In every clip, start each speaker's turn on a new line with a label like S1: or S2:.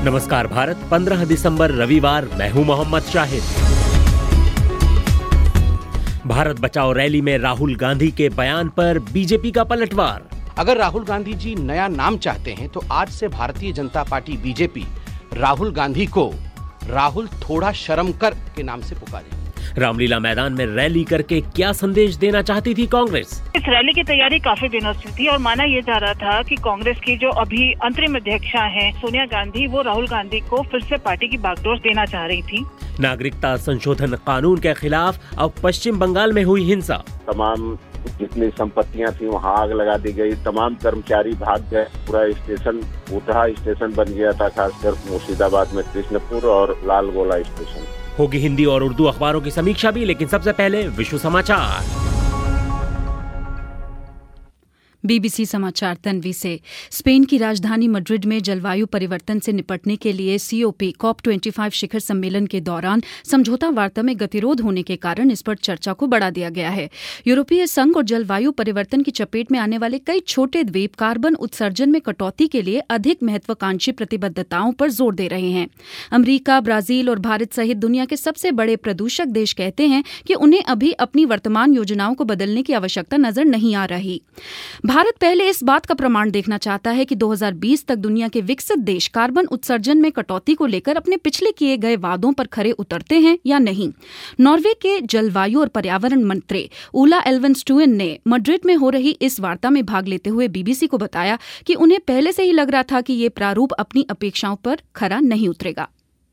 S1: नमस्कार भारत, 15 दिसंबर रविवार, मैं हूं मोहम्मद शाहिद। भारत बचाओ रैली में राहुल गांधी के बयान पर बीजेपी का पलटवार।
S2: अगर राहुल गांधी जी नया नाम चाहते हैं तो आज से भारतीय जनता पार्टी बीजेपी राहुल गांधी को राहुल थोड़ा शर्म कर के नाम से पुकारे।
S1: रामलीला मैदान में रैली करके क्या संदेश देना चाहती थी कांग्रेस?
S3: इस रैली की तैयारी काफी दिनों से थी और माना यह जा रहा था कि कांग्रेस की जो अभी अंतरिम अध्यक्षा हैं सोनिया गांधी, वो राहुल गांधी को फिर से पार्टी की बागडोर देना चाह रही थी।
S1: नागरिकता संशोधन कानून के खिलाफ अब पश्चिम बंगाल में हुई हिंसा।
S4: तमाम जितनी संपत्तियां थी वहां आग लगा दी गई, तमाम कर्मचारी भाग गए, पूरा स्टेशन उठा स्टेशन बन गया था, खासकर मुर्शिदाबाद में कृष्णपुर और लालगोला स्टेशन।
S1: होगी हिंदी और उर्दू अखबारों की समीक्षा भी, लेकिन सबसे पहले विश्व समाचार।
S5: बीबीसी समाचार तन्वी से। स्पेन की राजधानी मैड्रिड में जलवायु परिवर्तन से निपटने के लिए सीओपी COP25 शिखर सम्मेलन के दौरान समझौता वार्ता में गतिरोध होने के कारण इस पर चर्चा को बढ़ा दिया गया है। यूरोपीय संघ और जलवायु परिवर्तन की चपेट में आने वाले कई छोटे द्वीप कार्बन उत्सर्जन में कटौती के लिए अधिक महत्वाकांक्षी प्रतिबद्धताओं पर जोर दे रहे हैं। अमेरिका, ब्राजील और भारत सहित दुनिया के सबसे बड़े प्रदूषक देश कहते हैं कि उन्हें अभी अपनी वर्तमान योजनाओं को बदलने की आवश्यकता नजर नहीं आ रही। भारत पहले इस बात का प्रमाण देखना चाहता है कि 2020 तक दुनिया के विकसित देश कार्बन उत्सर्जन में कटौती को लेकर अपने पिछले किए गए वादों पर खरे उतरते हैं या नहीं। नॉर्वे के जलवायु और पर्यावरण मंत्री उला एल्वेनस्टुएन ने मैड्रिड में हो रही इस वार्ता में भाग लेते हुए बीबीसी को बताया कि उन्हें पहले से ही लग रहा था कि ये प्रारूप अपनी अपेक्षाओं पर खरा नहीं उतरेगा।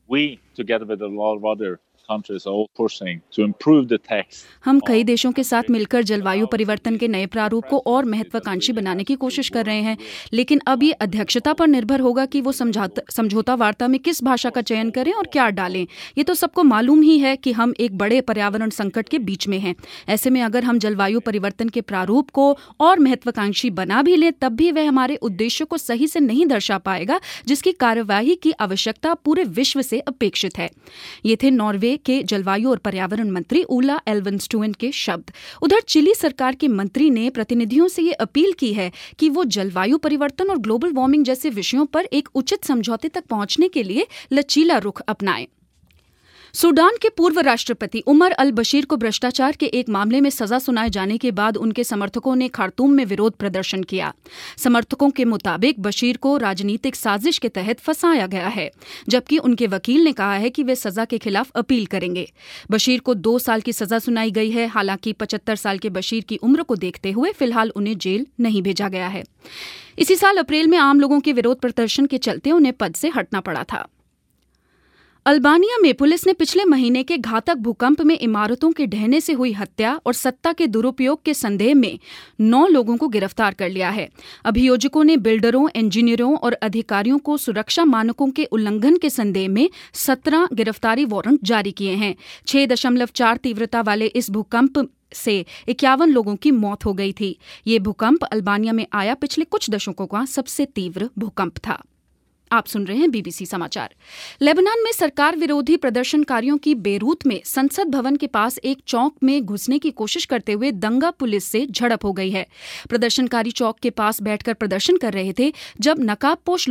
S5: हम कई देशों के साथ मिलकर जलवायु परिवर्तन के नए प्रारूप को और महत्वाकांक्षी बनाने की कोशिश कर रहे हैं, लेकिन अब ये अध्यक्षता पर निर्भर होगा कि वो समझौता वार्ता में किस भाषा का चयन करें और क्या डालें। ये तो सबको मालूम ही है कि हम एक बड़े पर्यावरण संकट के बीच में हैं। ऐसे में अगर हम जलवायु परिवर्तन के प्रारूप को और महत्वाकांक्षी बना भी लें, तब भी वह हमारे उद्देश्यों को सही से नहीं दर्शा पाएगा, जिसकी कार्यवाही की आवश्यकता पूरे विश्व से अपेक्षित है। ये थे नॉर्वे के जलवायु और पर्यावरण मंत्री उला एल्वेनस्टुएन के शब्द। उधर चिली सरकार के मंत्री ने प्रतिनिधियों से ये अपील की है कि वो जलवायु परिवर्तन और ग्लोबल वार्मिंग जैसे विषयों पर एक उचित समझौते तक पहुंचने के लिए लचीला रुख अपनाएं। सूडान के पूर्व राष्ट्रपति उमर अल बशीर को भ्रष्टाचार के एक मामले में सजा सुनाए जाने के बाद उनके समर्थकों ने खार्तूम में विरोध प्रदर्शन किया। समर्थकों के मुताबिक बशीर को राजनीतिक साजिश के तहत फंसाया गया है, जबकि उनके वकील ने कहा है कि वे सजा के खिलाफ अपील करेंगे। बशीर को 2 साल की सजा सुनाई गई है। हालांकि 75 साल के बशीर की उम्र को देखते हुए फिलहाल उन्हें जेल नहीं भेजा गया है। इसी साल अप्रैल में आम लोगों के विरोध प्रदर्शन के चलते उन्हें पद से हटना पड़ा था। अल्बानिया में पुलिस ने पिछले महीने के घातक भूकंप में इमारतों के ढहने से हुई हत्या और सत्ता के दुरुपयोग के संदेह में 9 लोगों को गिरफ्तार कर लिया है। अभियोजकों ने बिल्डरों, इंजीनियरों और अधिकारियों को सुरक्षा मानकों के उल्लंघन के संदेह में 17 गिरफ्तारी वारंट जारी किए हैं। 6.4 तीव्रता वाले इस भूकंप से 51 लोगों की मौत हो गई थी। ये भूकंप अल्बानिया में आया पिछले कुछ दशकों का सबसे तीव्र भूकंप था। आप सुन रहे हैं बीबीसी समाचार। लेबनान में सरकार विरोधी प्रदर्शनकारियों की बेरूत में संसद भवन के पास एक चौक में घुसने की कोशिश करते हुए दंगा पुलिस से झड़प हो गई है। प्रदर्शनकारी चौक के पास बैठकर प्रदर्शन कर रहे थे जब नकाबपोश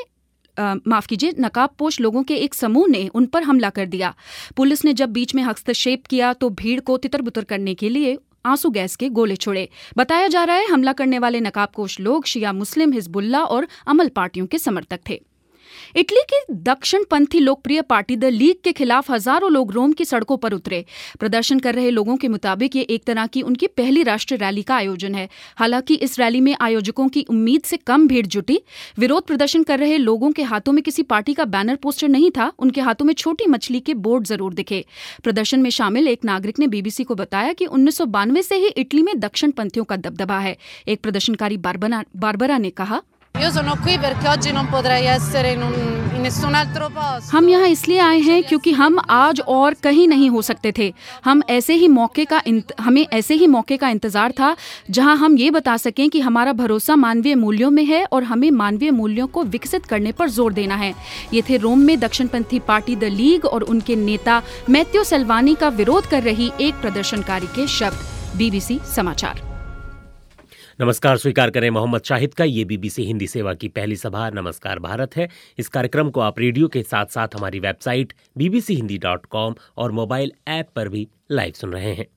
S5: लोगों के एक समूह ने उन पर हमला कर दिया। पुलिस ने जब बीच में हस्तक्षेप किया तो भीड़ को तितर-बितर करने के लिए आंसू गैस के गोले छोड़े। बताया जा रहा है हमला करने वाले नकाबपोश लोग शिया मुस्लिम, हिजबुल्लाह और अमल पार्टियों के समर्थक थे। इटली की दक्षिणपंथी लोकप्रिय पार्टी द लीग के खिलाफ हजारों लोग रोम की सड़कों पर उतरे। प्रदर्शन कर रहे लोगों के मुताबिक ये एक तरह की उनकी पहली राष्ट्रीय रैली का आयोजन है। हालांकि इस रैली में आयोजकों की उम्मीद से कम भीड़ जुटी। विरोध प्रदर्शन कर रहे लोगों के हाथों में किसी पार्टी का बैनर पोस्टर नहीं था। उनके हाथों में छोटी मछली के बोर्ड जरूर दिखे। प्रदर्शन में शामिल एक नागरिक ने बीबीसी को बताया कि 1992 से ही इटली में दक्षिणपंथियों का दबदबा है। एक प्रदर्शनकारी बारबरा ने कहा, हम यहाँ इसलिए आए हैं क्योंकि हम आज और कहीं नहीं हो सकते थे। हमें ऐसे ही मौके का इंतजार था जहाँ हम ये बता सकें कि हमारा भरोसा मानवीय मूल्यों में है और हमें मानवीय मूल्यों को विकसित करने पर जोर देना है। ये थे रोम में दक्षिणपंथी पार्टी द लीग और उनके नेता मैथ्यू सल्वानी का विरोध कर रही एक प्रदर्शनकारी के शब्द। बीबीसी समाचार।
S1: नमस्कार स्वीकार करें मोहम्मद शाहिद का। ये बीबीसी हिंदी सेवा की पहली सभा नमस्कार भारत है। इस कार्यक्रम को आप रेडियो के साथ साथ हमारी वेबसाइट bbchindi.com और मोबाइल ऐप पर भी लाइव सुन रहे हैं।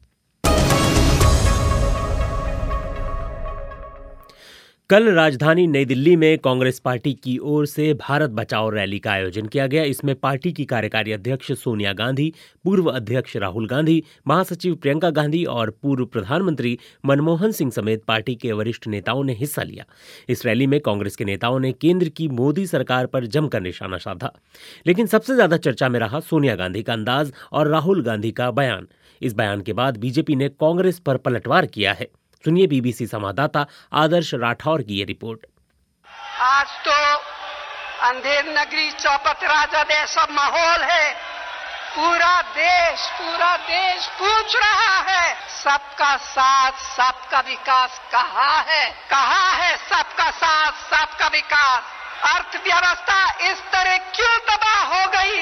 S1: कल राजधानी नई दिल्ली में कांग्रेस पार्टी की ओर से भारत बचाओ रैली का आयोजन किया गया। इसमें पार्टी की कार्यकारी अध्यक्ष सोनिया गांधी, पूर्व अध्यक्ष राहुल गांधी, महासचिव प्रियंका गांधी और पूर्व प्रधानमंत्री मनमोहन सिंह समेत पार्टी के वरिष्ठ नेताओं ने हिस्सा लिया। इस रैली में कांग्रेस के नेताओं ने केंद्र की मोदी सरकार पर जमकर निशाना साधा, लेकिन सबसे ज्यादा चर्चा में रहा सोनिया गांधी का अंदाज और राहुल गांधी का बयान। इस बयान के बाद बीजेपी ने कांग्रेस पर पलटवार किया है। सुनिए बीबीसी संवाददाता आदर्श राठौर की ये रिपोर्ट।
S6: आज तो अंधेर नगरी चौपट राजा जैसा माहौल है। पूरा देश पूछ रहा है, सबका साथ सबका विकास कहाँ है सबका साथ सबका विकास। अर्थव्यवस्था इस तरह क्यों तबाह हो गई,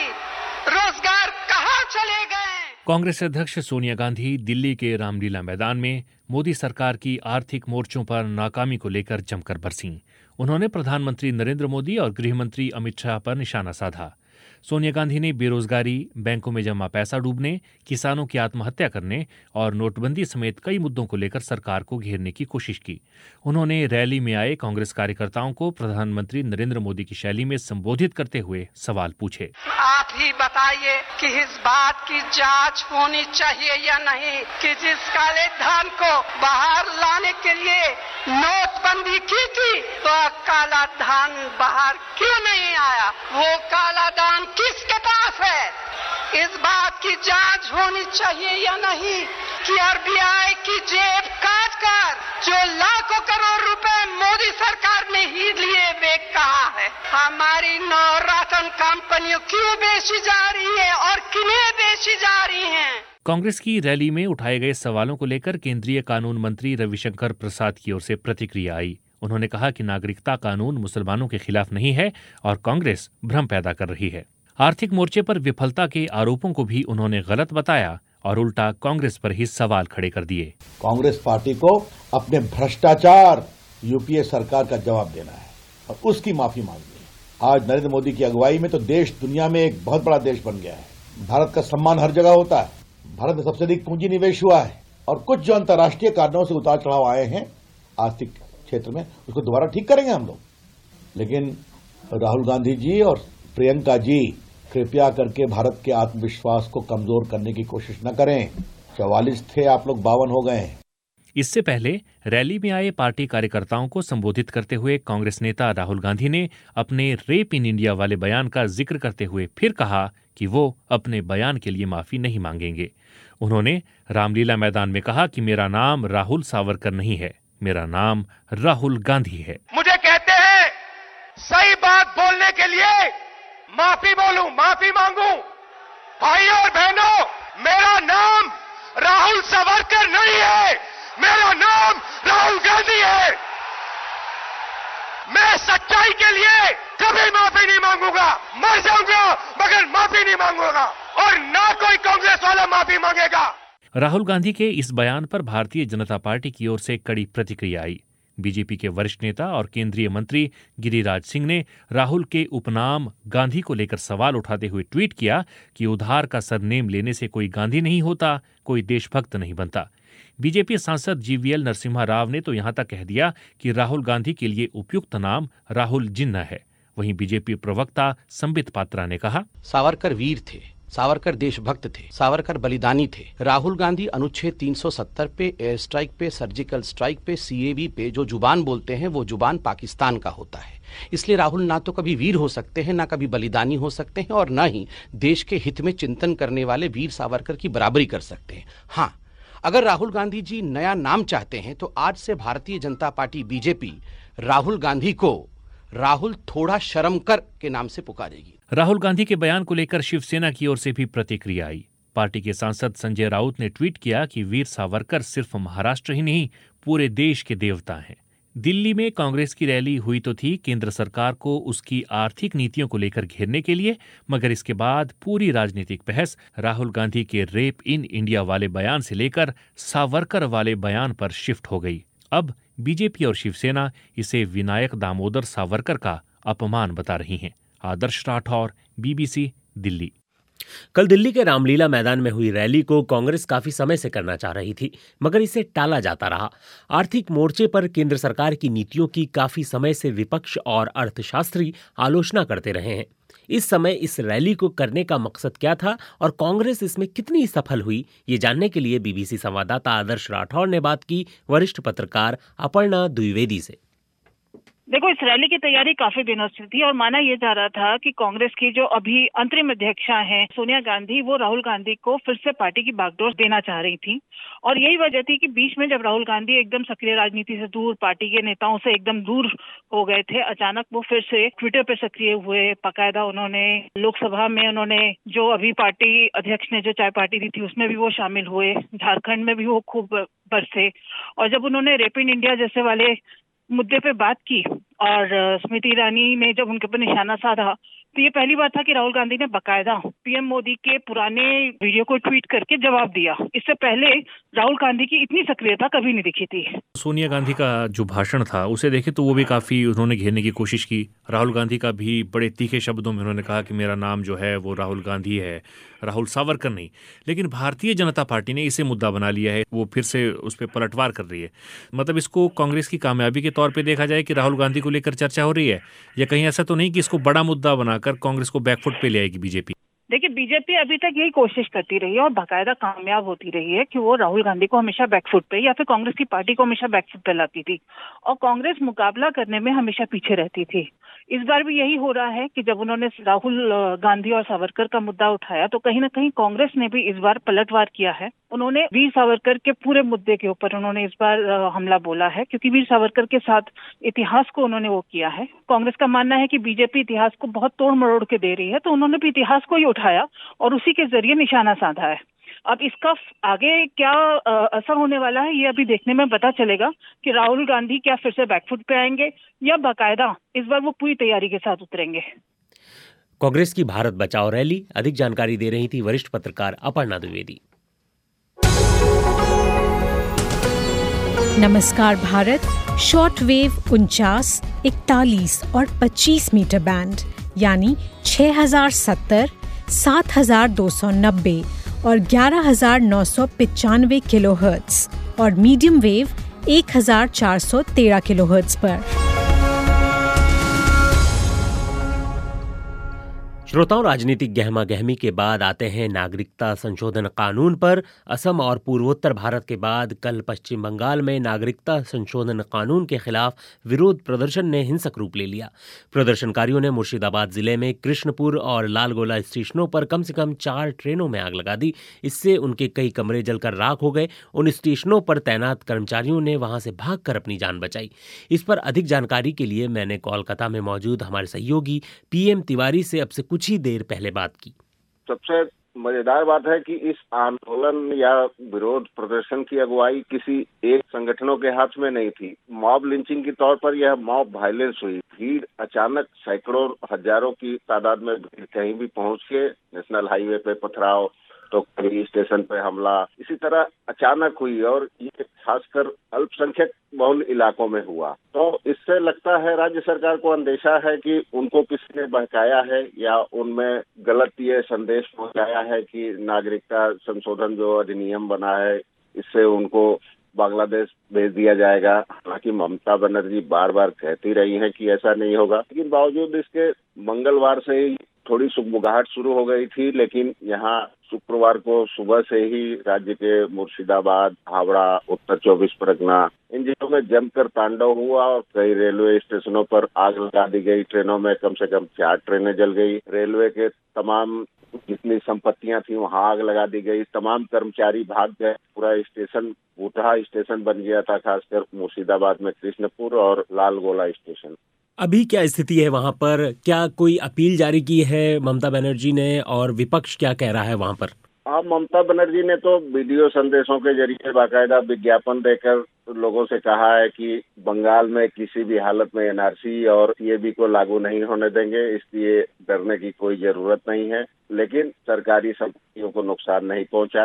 S6: रोजगार कहाँ चले गए।
S7: कांग्रेस अध्यक्ष सोनिया गांधी दिल्ली के रामलीला मैदान में मोदी सरकार की आर्थिक मोर्चों पर नाकामी को लेकर जमकर बरसीं। उन्होंने प्रधानमंत्री नरेंद्र मोदी और गृह मंत्री अमित शाह पर निशाना साधा। सोनिया गांधी ने बेरोजगारी, बैंकों में जमा पैसा डूबने, किसानों की आत्महत्या करने और नोटबंदी समेत कई मुद्दों को लेकर सरकार को घेरने की कोशिश की। उन्होंने रैली में आए कांग्रेस कार्यकर्ताओं को प्रधानमंत्री नरेंद्र मोदी की शैली में संबोधित करते हुए सवाल पूछे।
S6: आप ही बताइए कि इस बात की जांच होनी चाहिए या नहीं कि जिस काले धन को बाहर लाने के लिए नोटबंदी की थी, तो काला धन बाहर क्यों नहीं आया? वो काला धन किसके पास है? इस बात की जांच होनी चाहिए या नहीं कि आरबीआई की जेब काट कर जो लाखों करोड़ रुपए मोदी सरकार ने ही लिए वे कहाँ है? हमारी नवरत्न कंपनियों क्यों बेची जा रही है और किन्हें बेची जा रही है?
S7: कांग्रेस की रैली में उठाए गए सवालों को लेकर केंद्रीय कानून मंत्री रविशंकर प्रसाद की ओर से प्रतिक्रिया आई। उन्होंने कहा कि नागरिकता कानून मुसलमानों के खिलाफ नहीं है और कांग्रेस भ्रम पैदा कर रही है। आर्थिक मोर्चे पर विफलता के आरोपों को भी उन्होंने गलत बताया और उल्टा कांग्रेस पर ही सवाल खड़े कर दिए।
S8: कांग्रेस पार्टी को अपने भ्रष्टाचार यूपीए सरकार का जवाब देना है और उसकी माफी मांगनी है। आज नरेंद्र मोदी की अगुवाई में तो देश दुनिया में एक बहुत बड़ा देश बन गया है। भारत का सम्मान हर जगह होता है। भारत में सबसे अधिक पूंजी निवेश हुआ है और कुछ जो अंतर्राष्ट्रीय कारणों से उतार चढ़ाव आए हैं आर्थिक क्षेत्र में, उसको दोबारा ठीक करेंगे हम लोग। लेकिन राहुल गांधी जी और प्रियंका जी कृपया करके भारत के आत्मविश्वास को कमजोर करने की कोशिश न करें। 44 थे, आप लोग 52 हो गए हैं।
S7: इससे पहले रैली में आए पार्टी कार्यकर्ताओं को संबोधित करते हुए कांग्रेस नेता राहुल गांधी ने अपने रेप इन इंडिया वाले बयान का जिक्र करते हुए फिर कहा कि वो अपने बयान के लिए माफी नहीं मांगेंगे। उन्होंने रामलीला मैदान में कहा कि मेरा नाम राहुल सावरकर नहीं है, मेरा नाम राहुल गांधी है।
S6: मुझे कहते हैं सही बात बोलने के लिए माफी बोलूं, माफी मांगू। भाइयों और बहनों, मेरा नाम राहुल सावरकर नहीं है, मेरा नाम राहुल गांधी है। मैं सच्चाई के लिए कभी माफी नहीं मांगूंगा, मर जाऊंगा मगर माफी नहीं मांगूंगा और ना कोई कांग्रेस वाला माफी मांगेगा।
S7: राहुल गांधी के इस बयान पर भारतीय जनता पार्टी की ओर से कड़ी प्रतिक्रिया आई। बीजेपी के वरिष्ठ नेता और केंद्रीय मंत्री गिरिराज सिंह ने राहुल के उपनाम गांधी को लेकर सवाल उठाते हुए ट्वीट किया कि उधार का सरनेम लेने से कोई गांधी नहीं होता, कोई देशभक्त नहीं बनता। बीजेपी सांसद जीवीएल नरसिम्हा राव ने तो यहां तक कह दिया कि राहुल गांधी के लिए उपयुक्त नाम राहुल जिन्ना है। वहीं बीजेपी प्रवक्ता संबित पात्रा ने कहा,
S2: सावरकर वीर थे, सावरकर देशभक्त थे, सावरकर बलिदानी थे। राहुल गांधी अनुच्छेद 370 पे, एयर स्ट्राइक पे, सर्जिकल स्ट्राइक पे, सीएबी पे जो जुबान बोलते हैं वो जुबान पाकिस्तान का होता है। इसलिए राहुल ना तो कभी वीर हो सकते हैं, ना कभी बलिदानी हो सकते हैं और ना ही देश के हित में चिंतन करने वाले वीर सावरकर की बराबरी कर सकते हैं। हाँ, अगर राहुल गांधी जी नया नाम चाहते हैं तो आज से भारतीय जनता पार्टी बीजेपी राहुल गांधी को राहुल थोड़ा शर्म कर के नाम से पुकारेगी।
S7: राहुल गांधी के बयान को लेकर शिवसेना की ओर से भी प्रतिक्रिया आई। पार्टी के सांसद संजय राउत ने ट्वीट किया कि वीर सावरकर सिर्फ महाराष्ट्र ही नहीं पूरे देश के देवता हैं। दिल्ली में कांग्रेस की रैली हुई तो थी केंद्र सरकार को उसकी आर्थिक नीतियों को लेकर घेरने के लिए, मगर इसके बाद पूरी राजनीतिक बहस राहुल गांधी के रेप इन इंडिया वाले बयान से लेकर सावरकर वाले बयान पर शिफ्ट हो गई। अब बीजेपी और शिवसेना इसे विनायक दामोदर सावरकर का अपमान बता रही हैं। आदर्श राठौर, BBC, दिल्ली।
S1: कल दिल्ली के रामलीला मैदान में हुई रैली को कांग्रेस काफी समय से करना चाह रही थी, मगर इसे टाला जाता रहा। आर्थिक मोर्चे पर केंद्र सरकार की नीतियों की काफी समय से विपक्ष और अर्थशास्त्री आलोचना करते रहे हैं। इस समय इस रैली को करने का मकसद क्या था और कांग्रेस इसमें कितनी सफल हुई, ये जानने के लिए BBC संवाददाता आदर्श राठौर ने बात की वरिष्ठ पत्रकार अपर्णा द्विवेदी से।
S3: देखो, इस रैली की तैयारी काफी दिनों से थी और माना यह जा रहा था कि कांग्रेस की जो अभी अंतरिम अध्यक्षा हैं सोनिया गांधी, वो राहुल गांधी को फिर से पार्टी की बागडोर देना चाह रही थी। और यही वजह थी कि बीच में जब राहुल गांधी एकदम सक्रिय राजनीति से दूर, पार्टी के नेताओं से एकदम दूर हो गए थे, अचानक वो फिर से ट्विटर पे सक्रिय हुए। बाकायदा उन्होंने लोकसभा में जो अभी पार्टी अध्यक्ष ने जो चाय पार्टी दी थी उसमें भी वो शामिल हुए। झारखंड में भी वो खूब बरसे और जब उन्होंने रेप इन इंडिया जैसे वाले मुद्दे पे बात की और स्मृति ईरानी ने जब उनके ऊपर निशाना साधा, तो ये पहली बार था कि राहुल गांधी ने बाकायदा पीएम मोदी के पुराने वीडियो को ट्वीट करके जवाब दिया। इससे पहले राहुल गांधी की इतनी सक्रियता कभी नहीं दिखी थी।
S7: सोनिया गांधी का जो भाषण था उसे देखे तो वो भी काफी उन्होंने घेरने की कोशिश की। राहुल गांधी का भी बड़े तीखे शब्दों में उन्होंने कहा कि मेरा नाम जो है वो राहुल गांधी है, राहुल सावरकर नहीं। लेकिन भारतीय जनता पार्टी ने इसे मुद्दा बना लिया है, वो फिर से उस पर पलटवार कर रही है। मतलब इसको कांग्रेस की कामयाबी के तौर पे देखा जाए कि राहुल गांधी को लेकर चर्चा हो रही है, या कहीं ऐसा तो नहीं कि इसको बड़ा मुद्दा बनाकर कांग्रेस को बैकफुट पे ले आएगी बीजेपी?
S3: देखिए, बीजेपी अभी तक यही कोशिश करती रही है और बाकायदा कामयाब होती रही है कि वो राहुल गांधी को हमेशा बैकफुट पे या फिर कांग्रेस की पार्टी को हमेशा बैकफुट पे लाती थी और कांग्रेस मुकाबला करने में हमेशा पीछे रहती थी। इस बार भी यही हो रहा है कि जब उन्होंने राहुल गांधी और सावरकर का मुद्दा उठाया तो कहीं ना कहीं कांग्रेस ने भी इस बार पलटवार किया है। उन्होंने वीर सावरकर के पूरे मुद्दे के ऊपर उन्होंने इस बार हमला बोला है, क्योंकि वीर सावरकर के साथ इतिहास को उन्होंने वो किया है। कांग्रेस का मानना है कि बीजेपी इतिहास को बहुत तोड़ मरोड़ के दे रही है, तो उन्होंने भी इतिहास को ही उठाया और उसी के जरिए निशाना साधा है। अब इसका आगे क्या असर होने वाला है ये अभी देखने में पता चलेगा कि राहुल गांधी क्या फिर से बैकफुट पे आएंगे या बाकायदा इस बार वो पूरी तैयारी के साथ उतरेंगे।
S1: कांग्रेस की भारत बचाओ रैली, अधिक जानकारी दे रही थी वरिष्ठ पत्रकार अपर्णा द्विवेदी।
S9: नमस्कार भारत, शॉर्टवेव 49, 41 और 25 मीटर बैंड यानी 6070, 7290 और 11995 किलोहर्ट्ज और मीडियम वेव 1413 किलोहर्ट्ज पर।
S1: श्रोताओं, राजनीतिक गहमा गहमी के बाद आते हैं नागरिकता संशोधन कानून पर। असम और पूर्वोत्तर भारत के बाद कल पश्चिम बंगाल में नागरिकता संशोधन कानून के खिलाफ विरोध प्रदर्शन ने हिंसक रूप ले लिया। प्रदर्शनकारियों ने मुर्शिदाबाद जिले में कृष्णपुर और लालगोला स्टेशनों पर कम से कम 4 ट्रेनों में आग लगा दी। इससे उनके कई कमरे जलकर राख हो गए। उन स्टेशनों पर तैनात कर्मचारियों ने वहां से भागकर अपनी जान बचाई। इस पर अधिक जानकारी के लिए मैंने कोलकाता में मौजूद हमारे सहयोगी PM तिवारी से अब से कुछ ही देर पहले बात की।
S4: सबसे मजेदार बात है कि इस आंदोलन या विरोध प्रदर्शन की अगुवाई किसी एक संगठनों के हाथ में नहीं थी। मॉब लिंचिंग के तौर पर यह मॉब वायलेंस हुई। भीड़ अचानक सैकड़ों हजारों की तादाद में कहीं भी पहुंच के नेशनल हाईवे पे पथराव, तो कभी स्टेशन पे हमला, इसी तरह अचानक हुई और ये खासकर अल्पसंख्यक बहुल इलाकों में हुआ। तो इससे लगता है राज्य सरकार को अंदेशा है कि उनको किसी ने बहकाया है या उनमें गलत ये संदेश पहुंचाया है कि नागरिकता संशोधन जो अधिनियम बना है इससे उनको बांग्लादेश भेज दिया जाएगा। हालांकि ममता बनर्जी बार बार कहती रही हैं कि ऐसा नहीं होगा, लेकिन बावजूद इसके मंगलवार से ही थोड़ी सुगबुगाहट शुरू हो गई थी। लेकिन यहाँ शुक्रवार को सुबह से ही राज्य के मुर्शिदाबाद, हावड़ा, उत्तर 24 परगना इन जिलों में जमकर तांडव हुआ और कई रेलवे स्टेशनों पर आग लगा दी गई। ट्रेनों में कम से कम 4 ट्रेनें जल गई। रेलवे के तमाम जितनी संपत्तियां थी वहां आग लगा दी गई। तमाम कर्मचारी भाग गए। पूरा स्टेशन बूटहा स्टेशन बन गया था, खासकर मुर्शिदाबाद में कृष्णपुर और लालगोला स्टेशन।
S1: अभी क्या स्थिति है वहां पर? क्या कोई अपील जारी की है ममता बनर्जी ने और विपक्ष क्या कह रहा है वहां पर?
S4: हाँ, ममता बनर्जी ने तो वीडियो संदेशों के जरिए बाकायदा विज्ञापन देकर लोगों से कहा है कि बंगाल में किसी भी हालत में NRC और CAB को लागू नहीं होने देंगे, इसलिए डरने की कोई जरूरत नहीं है, लेकिन सरकारी संपत्तियों को नुकसान नहीं पहुंचाएं।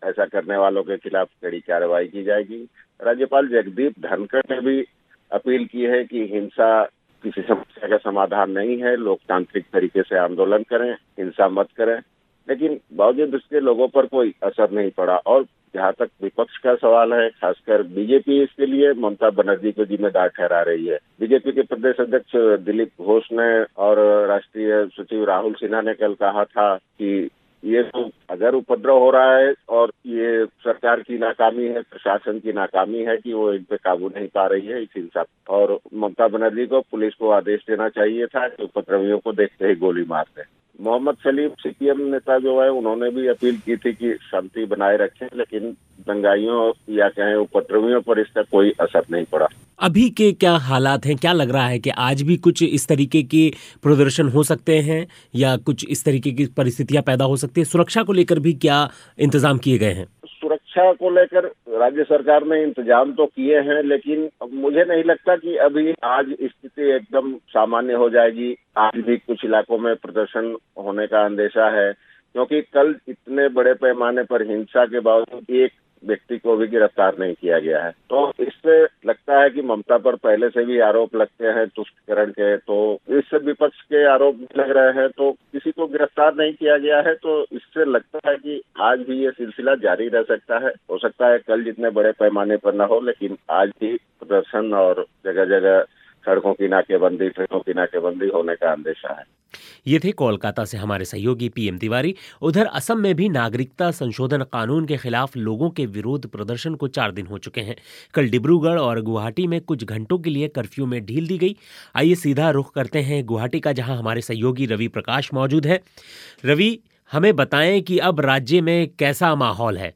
S4: ऐसा करने वालों के खिलाफ कड़ी कार्रवाई की जाएगी। राज्यपाल जगदीप धनखड़ ने भी अपील की है कि हिंसा किसी समस्या का समाधान नहीं है, लोकतांत्रिक तरीके से आंदोलन करें, हिंसा मत करें। लेकिन बावजूद इसके लोगों पर कोई असर नहीं पड़ा। और जहाँ तक विपक्ष का सवाल है, खासकर बीजेपी इसके लिए ममता बनर्जी को जिम्मेदार ठहरा रही है। बीजेपी के प्रदेश अध्यक्ष दिलीप घोष ने और राष्ट्रीय सचिव राहुल सिन्हा ने कल कहा था कि ये तो अगर उपद्रव हो रहा है और ये सरकार की नाकामी है, प्रशासन की नाकामी है कि वो इन पे काबू नहीं पा रही है इस हिंसा, और ममता बनर्जी को पुलिस को आदेश देना चाहिए था कि उपद्रवियों को देखते ही गोली मार दे। मोहम्मद सलीम सीपीएम नेता जो है, उन्होंने भी अपील की थी कि शांति बनाए रखें, लेकिन दंगाइयों या कहें उपद्रवियों पर इसका कोई असर नहीं पड़ा।
S1: अभी के क्या हालात हैं? क्या लग रहा है कि आज भी कुछ इस तरीके के प्रदर्शन हो सकते हैं या कुछ इस तरीके की परिस्थितियां पैदा हो सकती है? सुरक्षा को लेकर भी क्या इंतजाम किए गए हैं?
S4: सुरक्षा को लेकर राज्य सरकार ने इंतजाम तो किए हैं, लेकिन मुझे नहीं लगता कि अभी आज स्थिति एकदम सामान्य हो जाएगी। आज भी कुछ इलाकों में प्रदर्शन होने का अंदेशा है, क्योंकि कल इतने बड़े पैमाने पर हिंसा के बावजूद एक व्यक्ति को भी गिरफ्तार नहीं किया गया है। तो इससे लगता है कि ममता पर पहले से भी आरोप लगते हैं तुष्टिकरण के, तो इससे विपक्ष के आरोप भी लग रहे हैं, तो किसी को गिरफ्तार नहीं किया गया है। तो इससे लगता है कि आज भी ये सिलसिला जारी रह सकता है। हो सकता है कल जितने बड़े पैमाने पर न हो, लेकिन आज भी प्रदर्शन और जगह जगह सड़कों की नाकेबंदी, ट्रेनों की नाकेबंदी होने का अंदेशा है।
S1: ये थे कोलकाता से हमारे सहयोगी पीएम तिवारी। उधर असम में भी नागरिकता संशोधन कानून के खिलाफ लोगों के विरोध प्रदर्शन को 4 दिन हो चुके हैं। कल डिब्रूगढ़ और गुवाहाटी में कुछ घंटों के लिए कर्फ्यू में ढील दी गई। आइए सीधा रुख करते हैं गुवाहाटी का, जहां हमारे सहयोगी रवि प्रकाश मौजूद है। रवि, हमें बताएं कि अब राज्य में कैसा माहौल है?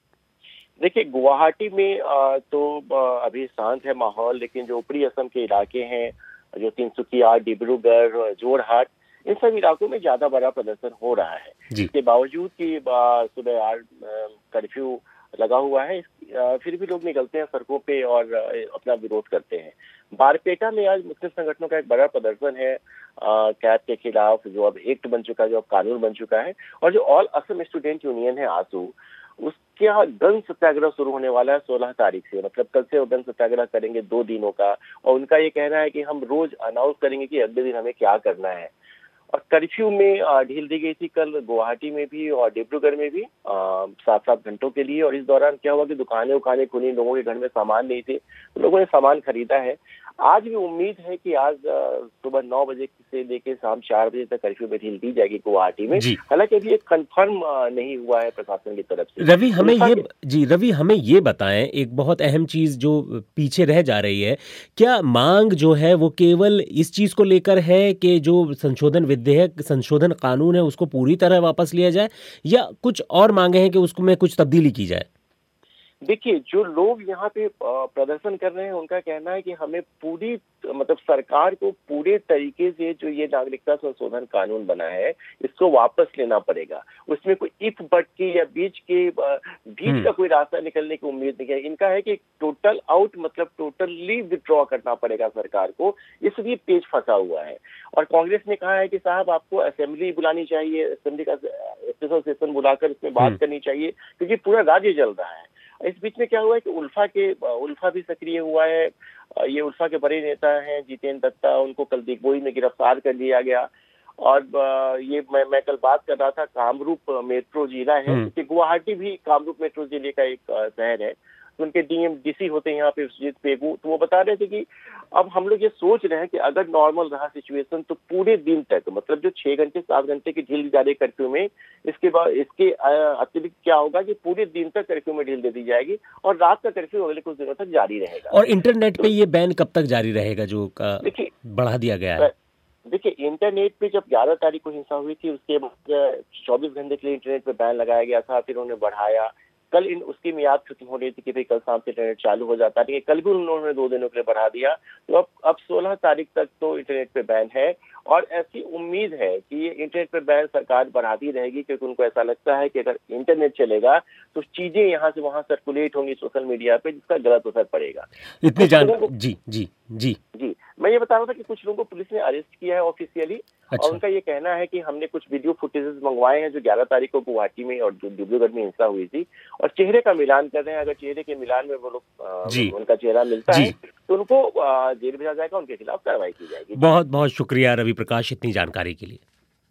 S10: देखिए, गुवाहाटी में तो अभी शांत है माहौल, लेकिन जो ऊपरी असम के इलाके हैं, जो तिनसुकिया, डिब्रूगढ़, जोरहाट, इन सब इलाकों में ज्यादा बड़ा प्रदर्शन हो रहा है। इसके बावजूद कि सुबह 8 कर्फ्यू लगा हुआ है, फिर भी लोग निकलते हैं सड़कों पे और अपना विरोध करते हैं। बारपेटा में आज मुस्लिम संगठनों का एक बड़ा प्रदर्शन है कैद के खिलाफ, जो अब एक्ट बन चुका है, जो अब कानून बन चुका है। और जो ऑल असम स्टूडेंट यूनियन है आसू, उसका गन सत्याग्रह शुरू होने वाला है 16 तारीख से। मतलब कल से वो गन सत्याग्रह करेंगे 2 दिनों का, और उनका ये कहना है कि हम रोज अनाउंस करेंगे कि अगले दिन हमें क्या करना है। और कर्फ्यू में ढील दी गई थी कल गुवाहाटी में भी और डिब्रूगढ़ में भी 7-7 घंटों के लिए। और इस दौरान क्या हुआ कि दुकानें खुली, लोगों के घर में सामान नहीं थे, तो लोगों ने सामान खरीदा है। आज भी उम्मीद है कि आज सुबह 9 बजे से लेकर शाम 4 बजे तक कर्फ्यू में ढील दी जाएगी गुवाहाटी में। हालांकि अभी ये कंफर्म नहीं हुआ है प्रशासन की तरफ से।
S1: रवि, हमें ये बताएं, एक बहुत अहम चीज जो पीछे रह जा रही है, क्या मांग जो है वो केवल इस चीज को लेकर है कि जो संशोधन कानून है उसको पूरी तरह वापस लिया जाए, या कुछ और मांगे हैं कि उसमें कुछ तब्दीली की जाए?
S10: देखिए, जो लोग यहाँ पे प्रदर्शन कर रहे हैं, उनका कहना है कि हमें पूरी, मतलब सरकार को पूरे तरीके से जो ये नागरिकता संशोधन कानून बना है, इसको वापस लेना पड़ेगा। उसमें कोई इफ बट के या बीच का कोई रास्ता निकलने की उम्मीद नहीं है। इनका है कि टोटल आउट, मतलब टोटली विथड्रॉ करना पड़ेगा सरकार को, इसलिए पेच फंसा हुआ है। और कांग्रेस ने कहा है कि साहब आपको असेंबली बुलानी चाहिए, असेंबली का स्पेशल सेशन बुलाकर इसमें बात करनी चाहिए, क्योंकि पूरा राज्य जल रहा है। इस बीच में क्या हुआ है कि उल्फा भी सक्रिय हुआ है। ये उल्फा के बड़े नेता हैं जितेंद्र दत्ता, उनको कल दिग्बोई में गिरफ्तार कर लिया गया। और ये मैं कल बात कर रहा था, कामरूप मेट्रो जिला है, क्योंकि गुवाहाटी भी कामरूप मेट्रो जिले का एक शहर है। तो उनके डीसी होते हैं यहाँ पे सुजीत पेगू, तो वो बता रहे थे कि अब हम लोग ये सोच रहे हैं कि अगर नॉर्मल रहा सिचुएशन तो पूरे दिन तक, मतलब जो 6 घंटे 7 घंटे की ढील दी जा रही कर्फ्यू में, इसके बाद इसके अतिरिक्त क्या होगा कि पूरे दिन तक कर्फ्यू में ढील दे दी जाएगी और रात का कर्फ्यू अगले कुछ दिनों तक जारी रहेगा।
S1: और इंटरनेट पे ये बैन कब तक जारी रहेगा जो बढ़ा दिया गया है?
S10: देखिए, इंटरनेट पे जब 11 तारीख को हिंसा हुई थी, उसके बाद 24 घंटे के लिए इंटरनेट पे बैन लगाया गया था, फिर उन्होंने बढ़ाया। कल उसकी मियाद खत्म हो रही थी कि भाई कल शाम से इंटरनेट चालू हो जाता है, कल भी उन्होंने 2 दिनों के लिए बढ़ा दिया। तो अब 16 तारीख तक तो इंटरनेट पे बैन है, और ऐसी उम्मीद है कि ये इंटरनेट पे बैन सरकार बढ़ाती रहेगी, क्योंकि उनको ऐसा लगता है कि अगर इंटरनेट चलेगा तो चीजें यहाँ से वहाँ सर्कुलेट होंगी सोशल मीडिया पे, जिसका गलत असर पड़ेगा।
S1: जी,
S10: मैं ये बता रहा था कि कुछ लोगों को पुलिस ने अरेस्ट किया है ऑफिशियली।
S1: अच्छा।
S10: और उनका ये कहना है कि हमने कुछ वीडियो फुटेजेस मंगवाए हैं जो 11 तारीख को गुवाहाटी में और डिब्रूगढ़ में हिंसा हुई थी, और चेहरे का मिलान कर रहे हैं। अगर चेहरे के मिलान में वो लोग उनका चेहरा मिलता है तो उनको जेल भेजा जाएगा, उनके खिलाफ कार्रवाई की जाएगी।
S1: बहुत बहुत शुक्रिया रवि प्रकाश इतनी जानकारी के लिए।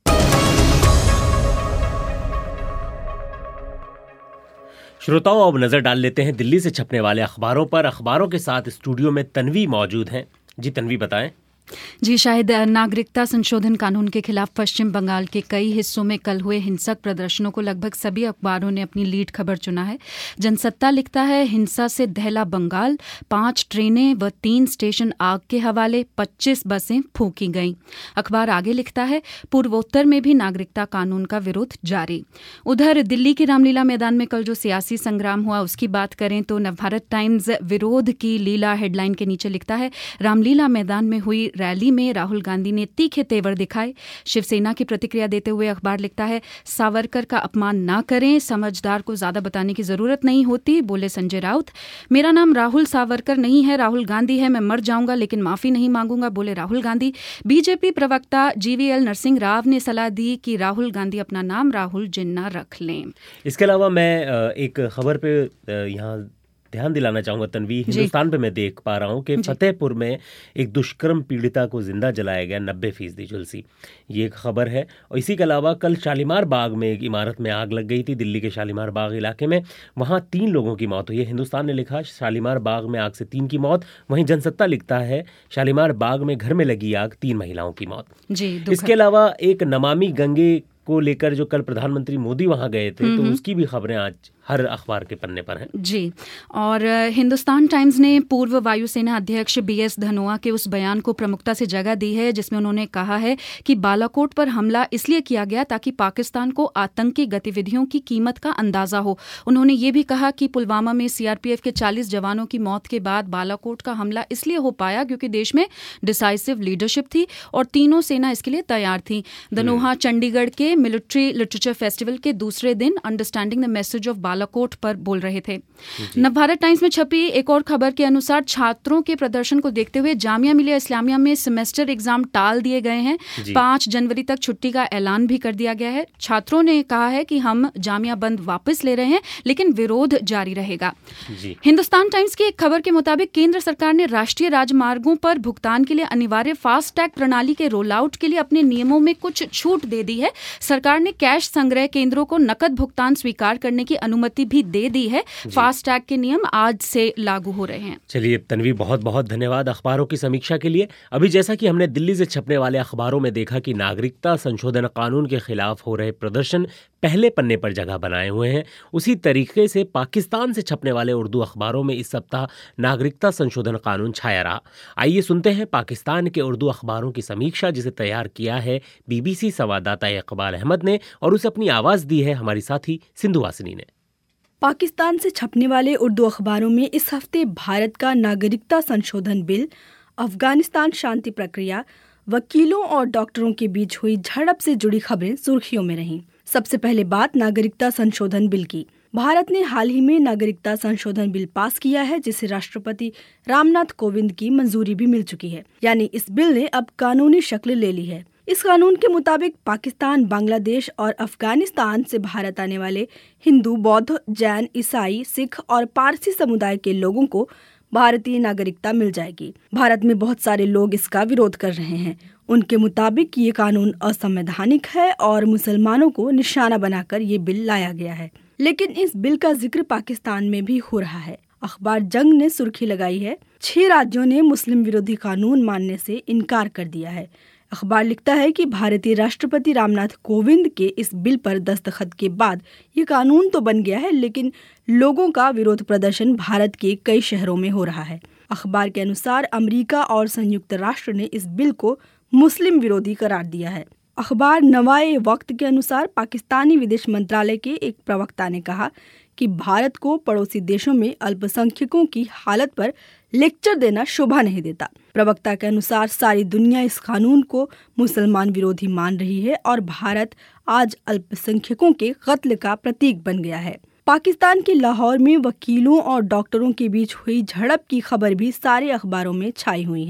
S1: श्रोताओं, अब नजर डाल लेते हैं दिल्ली से छपने वाले अखबारों पर। अखबारों के साथ स्टूडियो में तन्वी मौजूद हैं। जी तन्वी, बताएं।
S5: जी, शायद नागरिकता संशोधन कानून के खिलाफ पश्चिम बंगाल के कई हिस्सों में कल हुए हिंसक प्रदर्शनों को लगभग सभी अखबारों ने अपनी लीड खबर चुना है। जनसत्ता लिखता है, हिंसा से दहला बंगाल, 5 ट्रेनें व 3 स्टेशन आग के हवाले, 25 बसें फूंकी गईं। अखबार आगे लिखता है, पूर्वोत्तर में भी नागरिकता कानून का विरोध जारी। उधर दिल्ली के रामलीला मैदान में कल जो सियासी संग्राम हुआ उसकी बात करें तो नवभारत टाइम्स विरोध की लीला हेडलाइन के नीचे लिखता है, रामलीला मैदान में हुई रैली में राहुल गांधी ने तीखे तेवर दिखाए। शिवसेना की प्रतिक्रिया देते हुए अखबार लिखता है, सावरकर का अपमान ना करें, समझदार को ज्यादा बताने की जरूरत नहीं होती, बोले संजय राउत। मेरा नाम राहुल सावरकर नहीं है, राहुल गांधी है, मैं मर जाऊंगा लेकिन माफी नहीं मांगूंगा, बोले राहुल गांधी। बीजेपी प्रवक्ता जीवीएल नरसिंह राव ने सलाह दी कि राहुल गांधी अपना नाम राहुल जिन्ना रख लें।
S1: इसके अलावा मैं एक खबर पे यहाँ ध्यान दिलाना चाहूंगा तन्वी। हिंदुस्तान पे मैं देख पा रहा हूँ कि फतेहपुर में एक दुष्कर्म पीड़िता को जिंदा जलाया गया, 90% झुलसी। ये एक खबर है। और इसी के अलावा कल शालीमार बाग में एक इमारत में आग लग गई थी, दिल्ली के शालीमार बाग इलाके में। वहाँ 3 लोगों की मौत हुई है। हिंदुस्तान ने लिखा, शालीमार बाग में आग से 3 की मौत। वहीं जनसत्ता लिखता है, शालीमार बाग में घर में लगी आग, 3 महिलाओं की मौत। इसके अलावा एक नमामि गंगे को लेकर जो कल प्रधानमंत्री मोदी वहां गए थे, तो उसकी भी खबरें आज हर अखबार के पन्ने पर हैं।
S5: जी, और हिंदुस्तान टाइम्स ने पूर्व वायुसेना अध्यक्ष BS धनोआ के उस बयान को प्रमुखता से जगह दी है जिसमें उन्होंने कहा है कि बालाकोट पर हमला इसलिए किया गया ताकि पाकिस्तान को आतंकी गतिविधियों की कीमत का अंदाजा हो। उन्होंने ये भी कहा कि पुलवामा में CRPF के 40 जवानों की मौत के बाद बालाकोट का हमला इसलिए हो पाया क्योंकि देश में डिसाइसिव लीडरशिप थी और तीनों सेना इसके लिए तैयार थी। धनोआ चंडीगढ़ के मिलिट्री लिटरेचर फेस्टिवल के दूसरे दिन understanding the message of Balakot पर बोल रहे थे। नवभारत टाइम्स में छपी एक और खबर के अनुसार छात्रों के प्रदर्शन को देखते हुए जामिया मिलिया इस्लामिया में सेमेस्टर एग्जाम टाल दिए गए हैं। 5 जनवरी तक छुट्टी का ऐलान भी कर दिया गया है। छात्रों ने कहा है कि हम जामिया बंद वापस ले रहे हैं लेकिन विरोध जारी रहेगा। हिंदुस्तान टाइम्स की एक खबर के मुताबिक केंद्र सरकार ने राष्ट्रीय राजमार्गों पर भुगतान के लिए अनिवार्य फास्ट टैग प्रणाली के रोल आउट के लिए अपने नियमों में कुछ छूट दे दी है। सरकार ने कैश संग्रह केंद्रों को नकद भुगतान स्वीकार करने की अनुमति भी दे दी है। फास्ट टैग के नियम आज से लागू हो रहे हैं।
S1: चलिए तन्वी, बहुत बहुत धन्यवाद अखबारों की समीक्षा के लिए। अभी जैसा कि हमने दिल्ली से छपने वाले अखबारों में देखा कि नागरिकता संशोधन कानून के खिलाफ हो रहे प्रदर्शन पहले पन्ने पर जगह बनाए हुए हैं, उसी तरीके से पाकिस्तान से छपने वाले उर्दू अखबारों में इस सप्ताह नागरिकता संशोधन कानून छाया रहा। आइए सुनते हैं पाकिस्तान के उर्दू अखबारों की समीक्षा जिसे तैयार किया है BBC संवाददाता इकबाल अहमद ने, और उसे अपनी आवाज दी है हमारी साथी सिंधु वासिनी ने।
S11: पाकिस्तान से छपने वाले उर्दू अखबारों में इस हफ्ते भारत का नागरिकता संशोधन बिल, अफगानिस्तान शांति प्रक्रिया, वकीलों और डॉक्टरों के बीच हुई झड़प से जुड़ी खबरें सुर्खियों में रहीं। सबसे पहले बात नागरिकता संशोधन बिल की। भारत ने हाल ही में नागरिकता संशोधन बिल पास किया है जिसे राष्ट्रपति रामनाथ कोविंद की मंजूरी भी मिल चुकी है, यानी इस बिल ने अब कानूनी शक्ल ले ली है। इस कानून के मुताबिक पाकिस्तान, बांग्लादेश और अफगानिस्तान से भारत आने वाले हिंदू, बौद्ध, जैन, ईसाई, सिख और पारसी समुदाय के लोगों को भारतीय नागरिकता मिल जाएगी। भारत में बहुत सारे लोग इसका विरोध कर रहे हैं। उनके मुताबिक ये कानून असंवैधानिक है और मुसलमानों को निशाना बनाकर ये बिल लाया गया है। लेकिन इस बिल का जिक्र पाकिस्तान में भी हो रहा है। अखबार जंग ने सुर्खी लगाई है, 6 राज्यों ने मुस्लिम विरोधी कानून मानने से इनकार कर दिया है। अखबार लिखता है कि भारतीय राष्ट्रपति रामनाथ कोविंद के इस बिल पर दस्तखत के बाद ये कानून तो बन गया है, लेकिन लोगों का विरोध प्रदर्शन भारत के कई शहरों में हो रहा है। अखबार के अनुसार अमेरिका और संयुक्त राष्ट्र ने इस बिल को मुस्लिम विरोधी करार दिया है। अखबार नवाए वक्त के अनुसार पाकिस्तानी विदेश मंत्रालय के एक प्रवक्ता ने कहा कि भारत को पड़ोसी देशों में अल्पसंख्यकों की हालत पर लेक्चर देना शोभा नहीं देता। प्रवक्ता के अनुसार सारी दुनिया इस कानून को मुसलमान विरोधी मान रही है और भारत आज अल्पसंख्यकों के कत्ल का प्रतीक बन गया है। पाकिस्तान के लाहौर में वकीलों और डॉक्टरों के बीच हुई झड़प की खबर भी सारे अखबारों में छाई हुई है।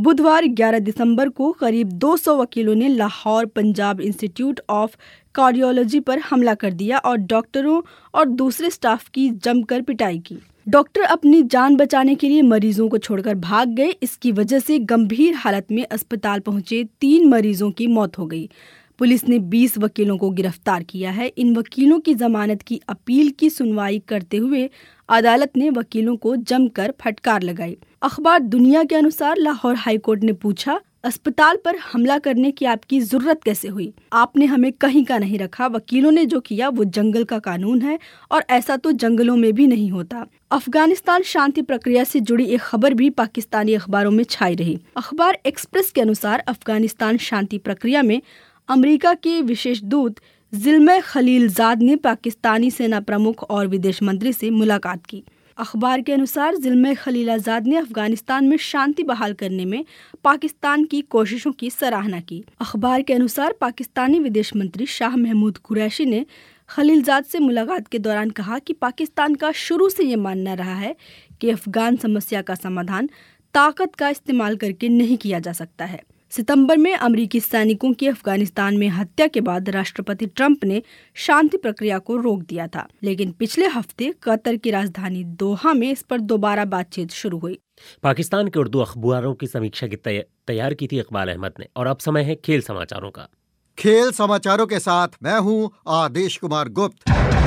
S11: बुधवार 11 दिसंबर को करीब 200 वकीलों ने Lahore Punjab institute of cardiology पर हमला कर दिया और डॉक्टरों और दूसरे स्टाफ की जमकर पिटाई की। डॉक्टर अपनी जान बचाने के लिए मरीजों को छोड़कर भाग गए। इसकी वजह से गंभीर हालत में अस्पताल पहुंचे 3 मरीजों की मौत हो गई। पुलिस ने 20 वकीलों को गिरफ्तार किया है। इन वकीलों की जमानत की अपील की सुनवाई करते हुए अदालत ने वकीलों को जमकर फटकार लगाई। अखबार दुनिया के अनुसार लाहौर हाईकोर्ट ने पूछा, अस्पताल पर हमला करने की आपकी जरूरत कैसे हुई? आपने हमें कहीं का नहीं रखा। वकीलों ने जो किया वो जंगल का कानून है और ऐसा तो जंगलों में भी नहीं होता। अफगानिस्तान शांति प्रक्रिया से जुड़ी एक खबर भी पाकिस्तानी अखबारों में छाई रही। अखबार एक्सप्रेस के अनुसार अफगानिस्तान शांति प्रक्रिया में अमेरिका के विशेष दूत ज़िल्मे खलीलजाद ने पाकिस्तानी सेना प्रमुख और विदेश मंत्री से मुलाकात की। अखबार के अनुसार ज़िल्मे खलीलजाद ने अफगानिस्तान में शांति बहाल करने में पाकिस्तान की कोशिशों की सराहना की। अखबार के अनुसार पाकिस्तानी विदेश मंत्री शाह महमूद कुरैशी ने खलीलजाद से मुलाकात के दौरान कहा कि पाकिस्तान का शुरू से ये मानना रहा है कि अफगान समस्या का समाधान ताकत का इस्तेमाल करके नहीं किया जा सकता है। सितंबर में अमेरिकी सैनिकों की अफगानिस्तान में हत्या के बाद राष्ट्रपति ट्रंप ने शांति प्रक्रिया को रोक दिया था, लेकिन पिछले हफ्ते कतर की राजधानी दोहा में इस पर दोबारा बातचीत शुरू हुई।
S1: पाकिस्तान के उर्दू अखबारों की समीक्षा की तैयार की थी इकबाल अहमद ने। और अब समय है खेल समाचारों का।
S12: खेल समाचारों के साथ मैं हूं आदेश कुमार गुप्त।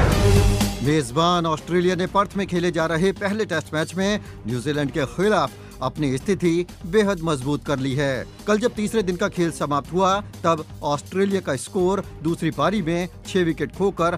S12: मेजबान ऑस्ट्रेलिया ने पर्थ में खेले जा रहे पहले टेस्ट मैच में न्यूजीलैंड के खिलाफ अपनी स्थिति बेहद मजबूत कर ली है। कल जब तीसरे दिन का खेल समाप्त हुआ तब ऑस्ट्रेलिया का स्कोर दूसरी पारी में 6 विकेट खोकर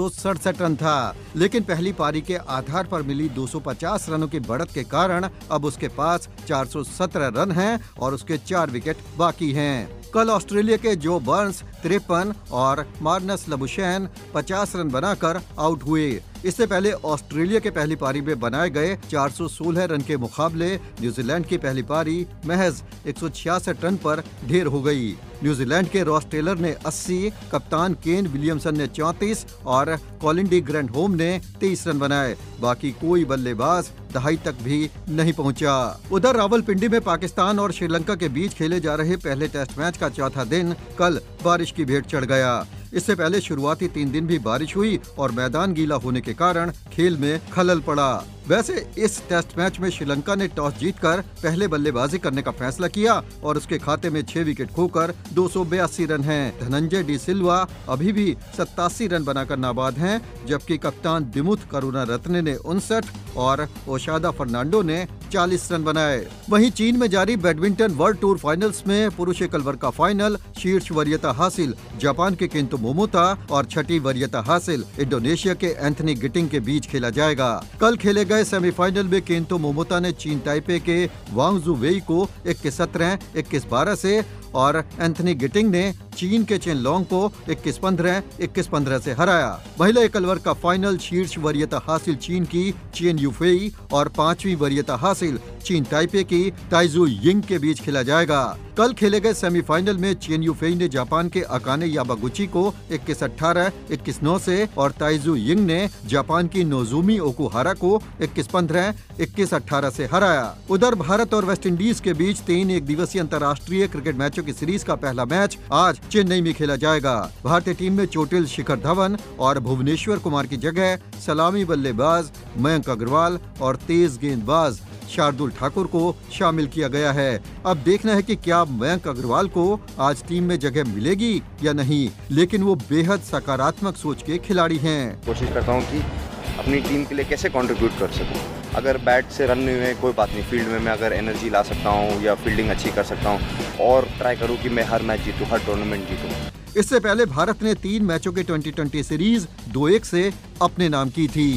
S12: 167 रन था, लेकिन पहली पारी के आधार पर मिली 250 रनों की बढ़त के कारण अब उसके पास 417 रन हैं और उसके 4 विकेट बाकी हैं। कल ऑस्ट्रेलिया के जो बर्न्स 53 और मार्नस लबुशैन 50 रन बनाकर आउट हुए। इससे पहले ऑस्ट्रेलिया के पहली पारी में बनाए गए 416 रन के मुकाबले न्यूजीलैंड की पहली पारी महज 166 रन पर ढेर हो गई। न्यूजीलैंड के रॉस टेलर ने 80, कप्तान केन विलियमसन ने 34 और कॉलिन डी ग्रैंडहोम ने 23 रन बनाए। बाकी कोई बल्लेबाज दहाई तक भी नहीं पहुंचा। उधर रावलपिंडी में पाकिस्तान और श्रीलंका के बीच खेले जा रहे पहले टेस्ट मैच का चौथा दिन कल बारिश की भेंट चढ़ गया। इससे पहले शुरुआती 3 दिन भी बारिश हुई और मैदान गीला होने के कारण खेल में खलल पड़ा। वैसे इस टेस्ट मैच में श्रीलंका ने टॉस जीतकर पहले बल्लेबाजी करने का फैसला किया और उसके खाते में 6 विकेट खोकर 282 रन हैं। धनंजय डी सिल्वा अभी भी 87 रन बनाकर नाबाद हैं, जबकि कप्तान दिमुथ करुणारत्ने ने 59 और ओशादा फर्नांडो ने 40 रन बनाए। वहीं चीन में जारी बैडमिंटन वर्ल्ड टूर फाइनल्स में पुरुष एकल वर्ग का फाइनल शीर्ष वरीयता हासिल जापान के केंतो मोमोता और छठी वरीयता हासिल इंडोनेशिया के एंथनी गिटिंग के बीच खेला जाएगा। कल खेले गए सेमीफाइनल में केंतो मोमोता ने चीन ताइपे के वांग जू वेई को 21-17, 21-12 से और एंथनी गिटिंग ने चीन के चेन लोंग को 21-15, 21-15 से हराया। महिला एकल वर्ग का फाइनल शीर्ष वरीयता हासिल चीन की चेन यूफेई और 5वीं वरीयता हासिल चीन ताइपे की ताइजू यिंग के बीच खेला जाएगा। कल खेले गए सेमीफाइनल में चेन यूफेई ने जापान के अकाने यामागुची को 21-18, 21-9 से और ताइजू यिंग ने जापान की नोजुमी ओकुहारा को 21-15, 21-18 से हराया। उधर भारत और वेस्टइंडीज के बीच 3 एक दिवसीय अंतर्राष्ट्रीय क्रिकेट मैचों की सीरीज का पहला मैच आज चेन्नई में खेला जाएगा। भारतीय टीम में चोटिल शिखर धवन और भुवनेश्वर कुमार की जगह सलामी बल्लेबाज मयंक अग्रवाल और तेज गेंदबाज शार्दुल ठाकुर को शामिल किया गया है। अब देखना है कि क्या मयंक अग्रवाल को आज टीम में जगह मिलेगी या नहीं, लेकिन वो बेहद सकारात्मक सोच के खिलाड़ी हैं।
S13: कोशिश करता हूँ कि अपनी टीम के लिए कैसे कंट्रीब्यूट कर सकूं। अगर बैट से रन नहीं हुए कोई बात नहीं, फील्ड में मैं अगर एनर्जी ला सकता हूँ या फील्डिंग अच्छी कर सकता हूँ और ट्राई करूँ कि मैं हर मैच जीतूँ, हर टूर्नामेंट जीतूँ।
S12: इससे पहले भारत ने 3 मैचों की T20 सीरीज 2-1 से अपने नाम की थी।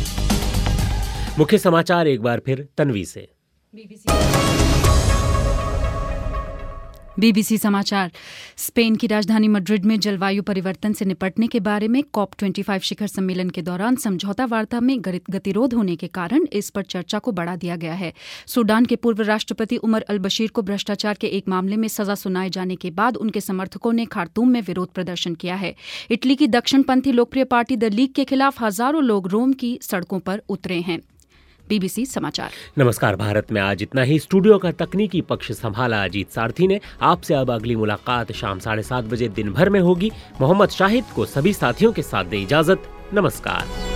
S1: मुख्य समाचार एक बार फिर तन्वी से।
S5: बीबीसी समाचार। स्पेन की राजधानी मैड्रिड में जलवायु परिवर्तन से निपटने के बारे में COP25 शिखर सम्मेलन के दौरान समझौता वार्ता में गतिरोध होने के कारण इस पर चर्चा को बढ़ा दिया गया है। सूडान के पूर्व राष्ट्रपति उमर अल बशीर को भ्रष्टाचार के एक मामले में सजा सुनाए जाने के बाद उनके समर्थकों ने खार्तूम में विरोध प्रदर्शन किया है। इटली की दक्षिणपंथी लोकप्रिय पार्टी द लीग के खिलाफ हजारों लोग रोम की सड़कों पर उतरे हैं। BBC समाचार।
S1: नमस्कार। भारत में आज इतना ही। स्टूडियो का तकनीकी पक्ष संभाला अजीत सारथी ने। आपसे अब अगली मुलाकात शाम 7:30 बजे दिन भर में होगी। मोहम्मद शाहिद को सभी साथियों के साथ दे इजाजत। नमस्कार।